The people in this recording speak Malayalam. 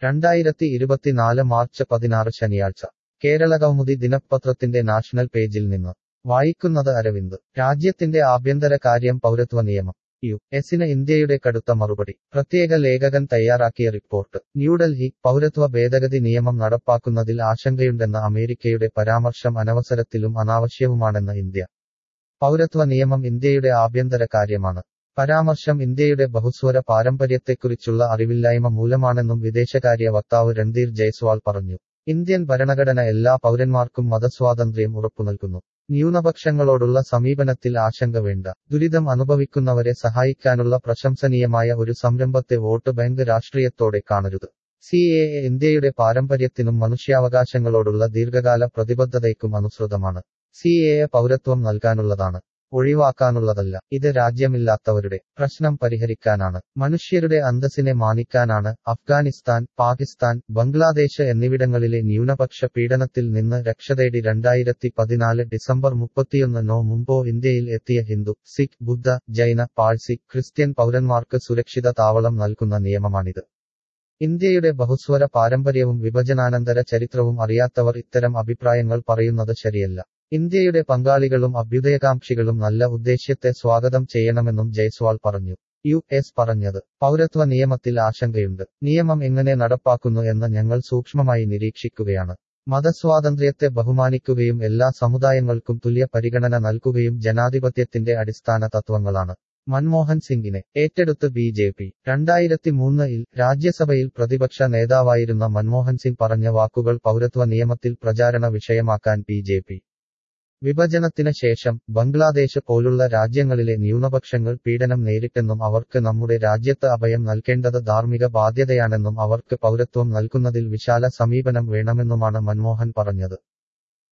2024 മാർച്ച് 16 ശനിയാഴ്ച കേരളകൗമുദി ദിനപത്രത്തിന്റെ നാഷണൽ പേജിൽ നിന്ന് വായിക്കുന്നത് അരവിന്ദ്. രാജ്യത്തിന്റെ ആഭ്യന്തര കാര്യം പൗരത്വ നിയമം. യു.എസിന് ഇന്ത്യയുടെ കടുത്ത മറുപടി. പ്രത്യേക ലേഖകൻ തയ്യാറാക്കിയ റിപ്പോർട്ട്. ന്യൂഡൽഹി. പൗരത്വ ഭേദഗതി നിയമം നടപ്പാക്കുന്നതിൽ ആശങ്കയുണ്ടെന്ന അമേരിക്കയുടെ പരാമർശം അനവസരത്തിലും അനാവശ്യവുമാണെന്ന് ഇന്ത്യ. പൗരത്വ നിയമം ഇന്ത്യയുടെ ആഭ്യന്തര കാര്യമാണ്. പരാമർശം ഇന്ത്യയുടെ ബഹുസ്വര പാരമ്പര്യത്തെക്കുറിച്ചുള്ള അറിവില്ലായ്മ മൂലമാണെന്നും വിദേശകാര്യ വക്താവ് രൺധീർ ജയ്സ്വാൾ പറഞ്ഞു. ഇന്ത്യൻ ഭരണഘടന എല്ലാ പൗരന്മാർക്കും മതസ്വാതന്ത്ര്യം ഉറപ്പുനൽകുന്നു. ന്യൂനപക്ഷങ്ങളോടുള്ള സമീപനത്തിൽ ആശങ്ക വേണ്ട. ദുരിതം അനുഭവിക്കുന്നവരെ സഹായിക്കാനുള്ള പ്രശംസനീയമായ ഒരു സംരംഭത്തെ വോട്ട് ബാങ്ക് രാഷ്ട്രീയത്തോടെ കാണരുത്. സിഎഎ ഇന്ത്യയുടെ പാരമ്പര്യത്തിനും മനുഷ്യാവകാശങ്ങളോടുള്ള ദീർഘകാല പ്രതിബദ്ധതയ്ക്കും അനുസൃതമാണ്. സിഎഎ പൗരത്വം നൽകാനുള്ളതാണ്, ഒഴിവാക്കാനുള്ളതല്ല. ഇത് രാജ്യമില്ലാത്തവരുടെ പ്രശ്നം പരിഹരിക്കാനാണ്, മനുഷ്യരുടെ അന്തസ്സിനെ മാനിക്കാനാണ്. അഫ്ഗാനിസ്ഥാൻ, പാകിസ്ഥാൻ, ബംഗ്ലാദേശ് എന്നിവിടങ്ങളിലെ ന്യൂനപക്ഷ പീഡനത്തിൽ നിന്ന് രക്ഷതേടി 2014 ഡിസംബർ 31 മുമ്പോ ഇന്ത്യയിൽ എത്തിയ ഹിന്ദു, സിഖ്, ബുദ്ധ, ജൈന, പാഴ്സി, ക്രിസ്ത്യൻ പൗരന്മാർക്ക് സുരക്ഷിത താവളം നൽകുന്ന നിയമമാണിത്. ഇന്ത്യയുടെ ബഹുസ്വര പാരമ്പര്യവും വിഭജനാനന്തര ചരിത്രവും അറിയാത്തവർ ഇത്തരം അഭിപ്രായങ്ങൾ പറയുന്നത് ശരിയല്ല. ഇന്ത്യയുടെ പങ്കാളികളും അഭ്യുദയകാംക്ഷികളും നല്ല ഉദ്ദേശ്യത്തെ സ്വാഗതം ചെയ്യണമെന്നും ജയ്സ്വാൾ പറഞ്ഞു. യു.എസ് പറഞ്ഞത്. പൗരത്വ നിയമത്തിൽ ആശങ്കയുണ്ട്. നിയമം എങ്ങനെ നടപ്പാക്കുന്നു എന്ന് ഞങ്ങൾ സൂക്ഷ്മമായി നിരീക്ഷിക്കുകയാണ്. മതസ്വാതന്ത്ര്യത്തെ ബഹുമാനിക്കുകയും എല്ലാ സമുദായങ്ങൾക്കും തുല്യ പരിഗണന നൽകുകയും ജനാധിപത്യത്തിന്റെ അടിസ്ഥാന തത്വങ്ങളാണ്. മൻമോഹൻ സിംഗിനെ ഏറ്റെടുത്ത് ബി.ജെ.പി. 2003 രാജ്യസഭയിൽ പ്രതിപക്ഷ നേതാവായിരുന്ന മൻമോഹൻ സിംഗ് പറഞ്ഞ വാക്കുകൾ പൗരത്വ നിയമത്തിൽ പ്രചാരണ വിഷയമാക്കാൻ ബി.ജെ.പി. വിഭജനത്തിന് ശേഷം ബംഗ്ലാദേശ് പോലുള്ള രാജ്യങ്ങളിലെ ന്യൂനപക്ഷങ്ങൾ പീഡനം നേരിട്ടെന്നും അവർക്ക് നമ്മുടെ രാജ്യത്ത് അഭയം നൽകേണ്ടത് ധാർമ്മിക ബാധ്യതയാണെന്നും അവർക്ക് പൗരത്വം നൽകുന്നതിൽ വിശാല സമീപനം വേണമെന്നുമാണ് മൻമോഹൻ പറഞ്ഞത്.